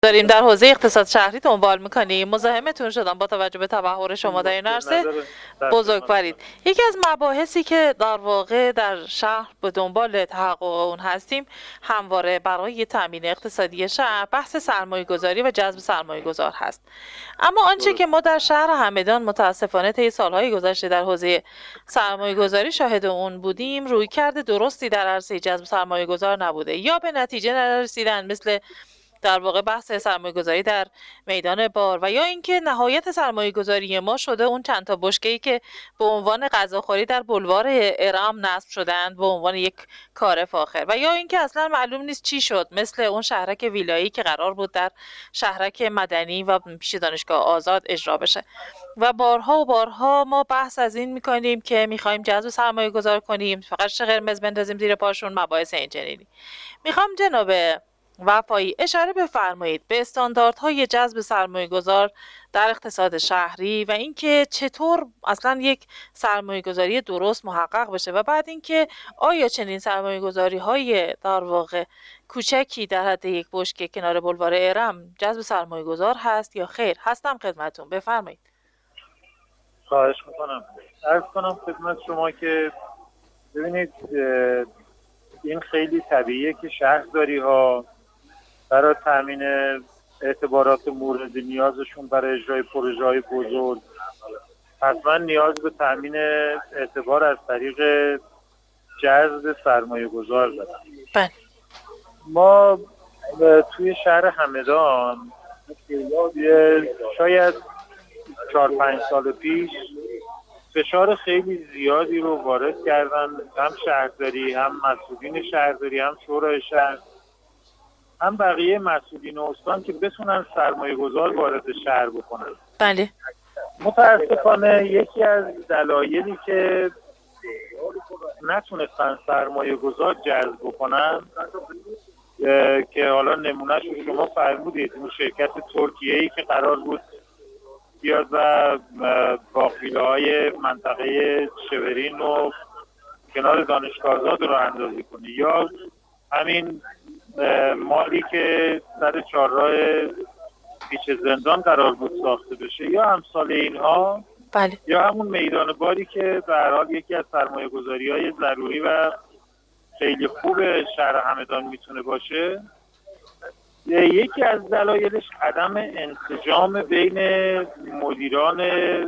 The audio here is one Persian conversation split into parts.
داریم در حوزه اقتصاد شهری دنبال میکنیم. مزاحمتون شدم با توجه به تبحر شما در این عرصه. بزرگوارید. یکی از مباحثی که در واقع در شهر به دنبال تحقق اون هستیم همواره برای تامین اقتصادی شهر بحث سرمایه گذاری و جذب سرمایه گذار هست. اما آنچه که ما در شهر همدان متاسفانه طی سالهای گذشته در حوزه سرمایه گذاری شاهد اون بودیم، رویکرد درستی در عرصه جذب سرمایه گذار نبوده یا به نتیجه نرسیدن، مثل در واقع بحث سرمایه گذاری در میدان بار و یا اینکه نهایت سرمایه گذاری ما شده اون چند تا بشکه‌ای که به عنوان غذاخوری در بلوار ارم نصب شدند به عنوان یک کار فاخر و یا اینکه اصلا معلوم نیست چی شد، مثل اون شهرک ویلایی که قرار بود در شهرک مدنی و پیش دانشگاه آزاد اجرا بشه و بارها و بارها ما بحث از این میکنیم که میخوایم جذب سرمایه گذار کنیم، فقط چه قرمز بندازیم زیر پاشون، مباحث اینجوری. میخوام جناب وفایی اشاره بفرمایید به استانداردهای جذب سرمایه گذار در اقتصاد شهری و اینکه چطور اصلا یک سرمایه گذاری درست محقق بشه و بعد اینکه آیا چنین سرمایه گذاری های در واقع کوچکی در حد یک بشکه کنار بلوار ارم جذب سرمایه گذار هست یا خیر. هستم خدمتون، بفرمایید. خواهش میکنم. عرض کنم خدمت شما که ببینید این خیلی طبیعیه که شهرداری ها برای تامین اعتبارات مورد نیازشون برای اجرای پروژه‌های بزرگ حتما نیاز به تامین اعتبار از طریق جذب سرمایه گذار دارن. ما توی شهر همدان شاید 4-5 سال پیش فشار خیلی زیادی رو وارد کردن، هم شهرداری، هم مسئولین شهرداری، هم شورای شهر، هم بقیه مسئولین استان که بتونن سرمایه گذار وارد شهر بکنن. بله. متاسفانه یکی از دلایلی که نتونستن سرمایه گذار جذب بکنن که حالا نمونهش رو شما فرمودید، اون شرکت ترکیه‌ای که قرار بود بیاد و باقیله‌های منطقه شورین و کنار دانشگاه آزاد رو اندازی کنه، یا همین مالی که سر چهارراه پیچ زندان قرار بود ساخته بشه یا امثال اینها. بله. یا همون میدان باری که به هر حال یکی از سرمایه‌گذاری‌های ضروری و خیلی خوب شهر همدان میتونه باشه. یکی از دلایلش عدم انسجام بین مدیران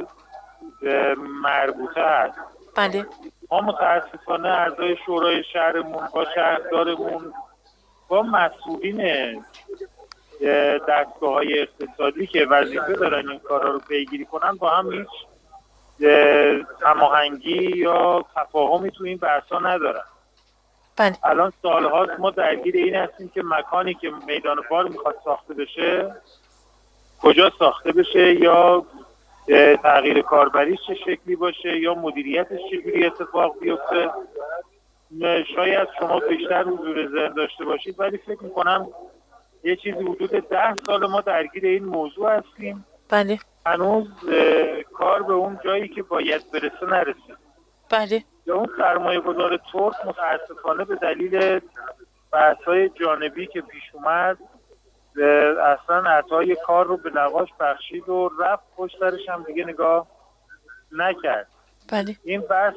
مربوطه است. بله. ما متاسفانه اعضای شورای شهرمون با شهردارمون با مسئولین دستگاه‌های اقتصادی که وظیفه دارن این کارا رو پیگیری کنن با هم هیچ هماهنگی یا تفاهمی تو این بحثا ندارن. بله. الان سال‌هاست ما درگیر این هستیم که مکانی که میدان بار میخواد ساخته بشه کجا ساخته بشه، یا تغییر کاربریش چه شکلی باشه، یا مدیریتش چجوری اتفاق بیفته. شاید شما بیشتر حضور ذهن داشته باشید، ولی فکر میکنم یه چیزی حدود 10 سال ما درگیر این موضوع هستیم. بله. هنوز کار به اون جایی که باید برسه نرسید. بله. یا اون سرمایه گذار ترک متاسفانه به دلیل بحث‌های جانبی که پیش اومد اصلا عطای کار رو به لغاش بخشید و رفت پشت سرش هم دیگه نگاه نکرد. بله. این بحث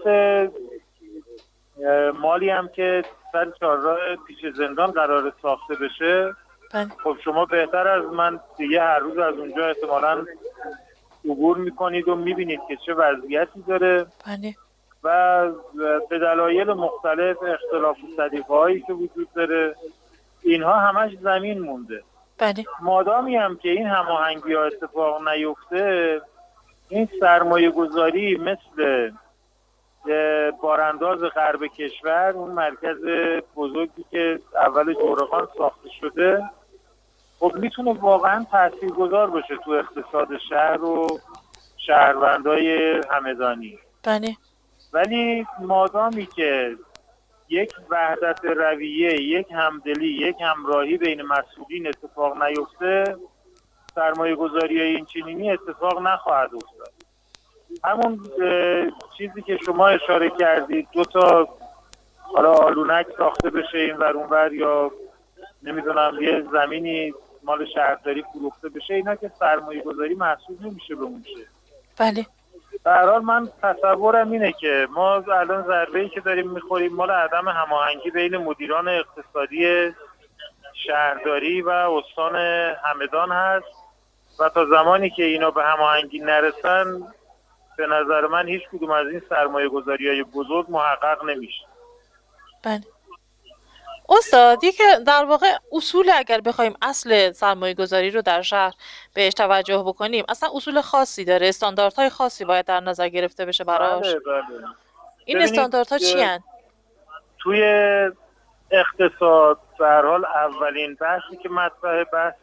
مالی هم که سر چهارراه پیچ زندان قرار ساخته بشه، بله. خب شما بهتر از من دیگه هر روز از اونجا احتمالاً عبور میکنید و میبینید که چه وضعیتی داره. بله. و به دلایل مختلف اختلاف سلیقه‌هایی که وجود داره اینها همش زمین مونده. بله. مادامی هم که این هماهنگی‌ها اتفاق نیفته، این سرمایه گذاری مثل بارانداز غرب کشور، اون مرکز بزرگی که اول جورخان ساخته شده، خب میتونه واقعا تاثیرگذار باشه تو اقتصاد شهر و شهروندای همدانی. بله. ولی مادامی که یک وحدت رویه، یک همدلی، یک همراهی بین مسئولین اتفاق نیفته، سرمایه گذاری این چنینی اتفاق نخواهد افتاد. همون چیزی که شما اشاره کردید، 2 تا حالا آلونک ساخته بشه این ور اون ور، یا نمیدونم یه زمینی مال شهرداری فروخته بشه، اینا که سرمایه گذاری محسوب نمیشه بمونه. بله. در حال من تصورم اینه که ما الان ضربه‌ای که داریم میخوریم مال عدم هماهنگی بین مدیران اقتصادی شهرداری و استان همدان هست و تا زمانی که اینا به هماهنگی نرسن به نظر من هیچ کدوم از این سرمایه گذاری‌های بزرگ محقق نمیشه. بله. استاد که در واقع اصول، اگر بخوایم اصل سرمایه گذاری رو در شهر بهش توجه بکنیم، اصلا اصول خاصی داره، استانداردهای خاصی باید در نظر گرفته بشه براش؟ بله. این استانداردها چی هن؟ توی اقتصاد به هر حال اولین بحثی که مطرحه بحث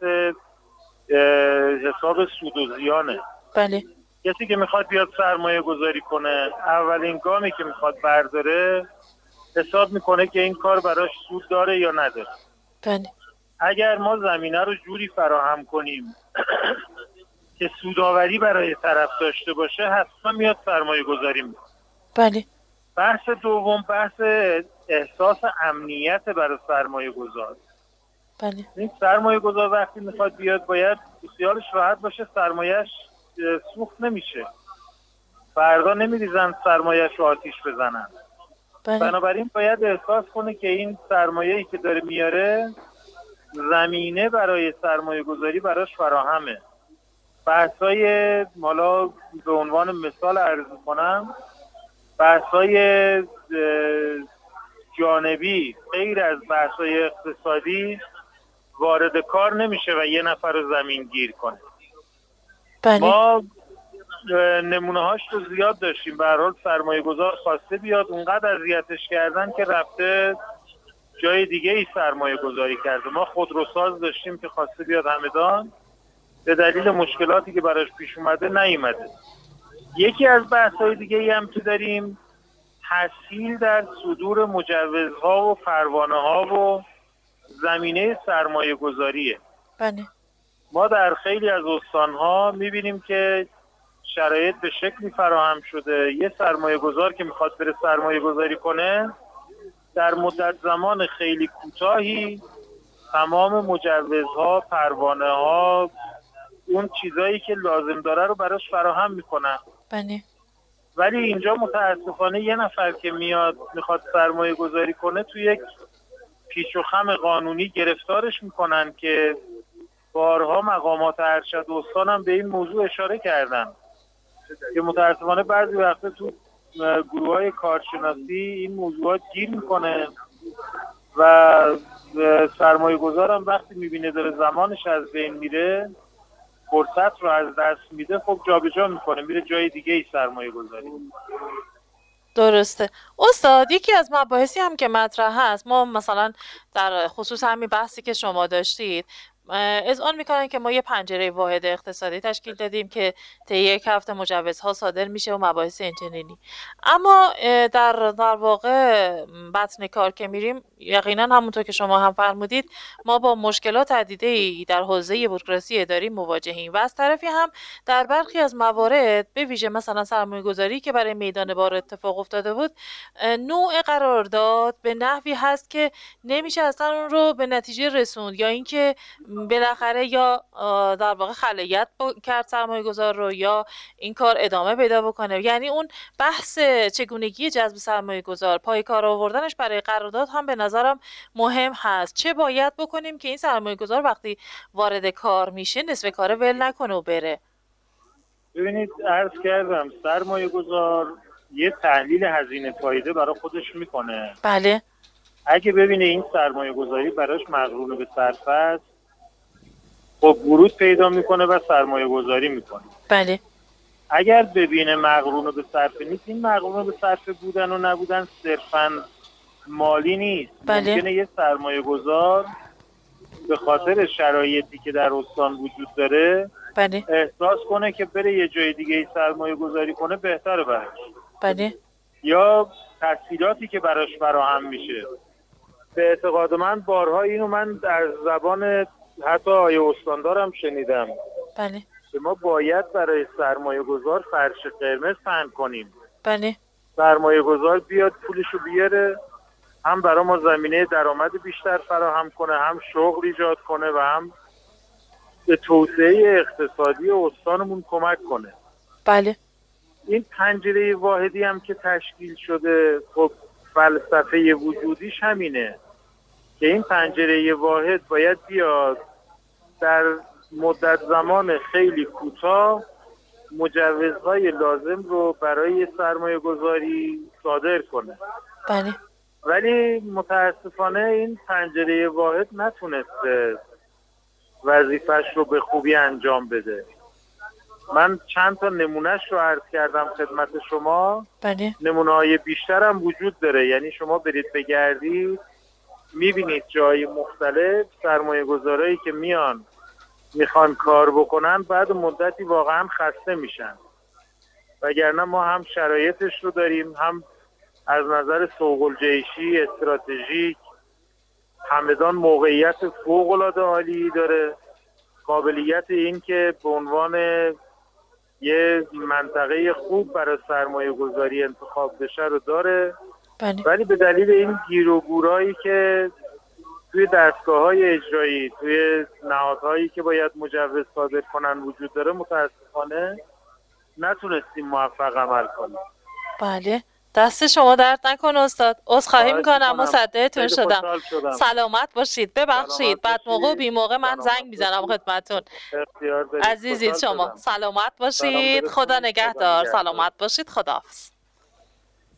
حساب سود و زیانه. بله. کسی که میخواد بیاد سرمایه گذاری کنه، اولین گامی که میخواد برداره حساب میکنه که این کار براش سود داره یا نداره. بله. اگر ما زمینه رو جوری فراهم کنیم که سودآوری برای طرف داشته باشه، حتما میاد سرمایه گذاری میکنه. بله. بحث دوم بحث احساس امنیت برای سرمایه گذار. بله. این سرمایه گذار وقتی میخواد بیاد باید خیالش راحت باشه سرمایهش سوخت نمیشه، فردا نمیریزن سرمایهش رو آتیش بزنن. بله. بنابراین باید احساس کنه که این سرمایه‌ای که داره میاره زمینه برای سرمایه گذاری براش فراهمه. بحثای مالا به عنوان مثال عرض کنم، بحثای جانبی غیر از بحثای اقتصادی وارد کار نمیشه و یه نفر رو زمین گیر کنه. بله. ما نمونه هاش رو زیاد داشتیم. به هر حال سرمایه گذار خواسته بیاد، اونقدر اذیتش کردن که رفته جای دیگه ای سرمایه گذاری کرده. ما خودروساز داشتیم که خواسته بیاد همدان، به دلیل مشکلاتی که براش پیش اومده نیومده. یکی از بحث‌های دیگه ای هم که داریم تسهیل در صدور مجوزها و پروانه‌ها و زمینه سرمایه گذاریه. بله. ما در خیلی از استان‌ها می‌بینیم که شرایط به شکلی فراهم شده یه سرمایه گذار که میخواد بره سرمایه گذاری کنه در مدت زمان خیلی کوتاهی تمام مجوزها، پروانه‌ها، اون چیزایی که لازم داره رو براش فراهم میکنن. بله. ولی اینجا متاسفانه یه نفر که میاد میخواد سرمایه گذاری کنه توی یک پیچ و خم قانونی گرفتارش میکنن که بارها مقامات ارشد استان هم به این موضوع اشاره کردن که متاسفانه بعضی وقتا تو گروه‌های کارشناسی این موضوعات گیر میکنه و سرمایه گذارم وقتی میبینه داره زمانش از بین میره، فرصت رو از دست میده، خب جابجا میکنه، میره جای دیگه ای سرمایه گذاری. درسته. استاد یکی از مباحثی هم که مطرح هست، ما مثلا در خصوص همین بحثی که شما داشتید اذعان میکنن که ما یه پنجره واحد اقتصادی تشکیل دادیم که طی یک هفته مجوزها صادر میشه و مباحث اینچنینی، اما در واقع بطن کار که میریم یقینا همونطور که شما هم فرمودید ما با مشکلات عدیده‌ای در حوزه بوروکراسی اداری مواجهیم و از طرفی هم در برخی از موارد به ویژه مثلا سرمایه‌گذاری که برای میدان بار اتفاق افتاده بود نوع قرارداد به نحوی هست که نمیشه اصلا اون رو به نتیجه رسوند یا اینکه بالاخره یا در واقع خلاقیت کرد سرمایه گذار رو یا این کار ادامه پیدا بکنه. یعنی اون بحث چگونگی جذب سرمایه گذار، پای کار آوردنش برای قرارداد هم به نظرم مهم هست. چه باید بکنیم که این سرمایه گذار وقتی وارد کار میشه نصف کار ول نکنه و بره؟ ببینید عرض کردم سرمایه گذار یه تحلیل هزینه فایده برای خودش میکنه. بله. اگه ببینه این سرمایه گذاری براش مقرون به صرفه است، خب ورود پیدا میکنه و سرمایه گذاری میکنه. بله. اگر ببینه مقرون به صرفه نیست، این مقرون به صرفه بودن و نبودن صرفاً مالی نیست. بله. ممکنه یه سرمایه گذار به خاطر شرایطی که در استان وجود داره بله. احساس کنه که بره یه جای دیگه سرمایه گذاری کنه بهتره براش. بله. یا تسهیلاتی که براش فراهم میشه. به اعتقاد من بارها اینو من در زبان حتی آیه استاندارم شنیدم. بله. که ما باید برای سرمایه گذار فرش قرمز پهن کنیم. بله. سرمایه گذار بیاد پولشو بیاره، هم برای ما زمینه درآمد بیشتر فراهم کنه، هم شغل ایجاد کنه و هم به توسعه اقتصادی استانمون کمک کنه. بله. این پنجره واحدی هم که تشکیل شده، خب فلسفه وجودیش همینه که این پنجره واحد باید بیاد در مدت زمان خیلی کوتاه مجوزهای لازم رو برای سرمایه گذاری صادر کنه. بله. ولی متاسفانه این پنجره واحد نتونسته وظیفش رو به خوبی انجام بده. من چند تا نمونهش رو عرض کردم خدمت شما. بله. نمونه‌های بیشتر هم وجود داره، یعنی شما برید بگردید میبینید جای مختلف سرمایه گذارایی که میخوان کار بکنن بعد مدتی واقعا خسته میشن، وگرنه ما هم شرایطش رو داریم، هم از نظر سوق الجیشی استراتژیک همدان موقعیت فوق‌العاده عالی داره، قابلیت این که به عنوان یه منطقه خوب برای سرمایه گذاری انتخاب بشه رو داره. بله. ولی به دلیل این گیر و گورایی که توی دستگاه‌های اجرایی، توی نهادهایی که باید مجوز صادر کنن وجود داره، متاسفانه نتونستیم موفق عمل کنیم. بله. دست شما درد نکنه استاد. عذرخواهی میکنم مصدقتون شدم. سلامت باشید. ببخشید بعد موقع و بی موقع من زنگ میزنم خدمتتون. عزیزید شما. سلامت باشید. خدا نگهدار. سلامت باشید. خداحافظ.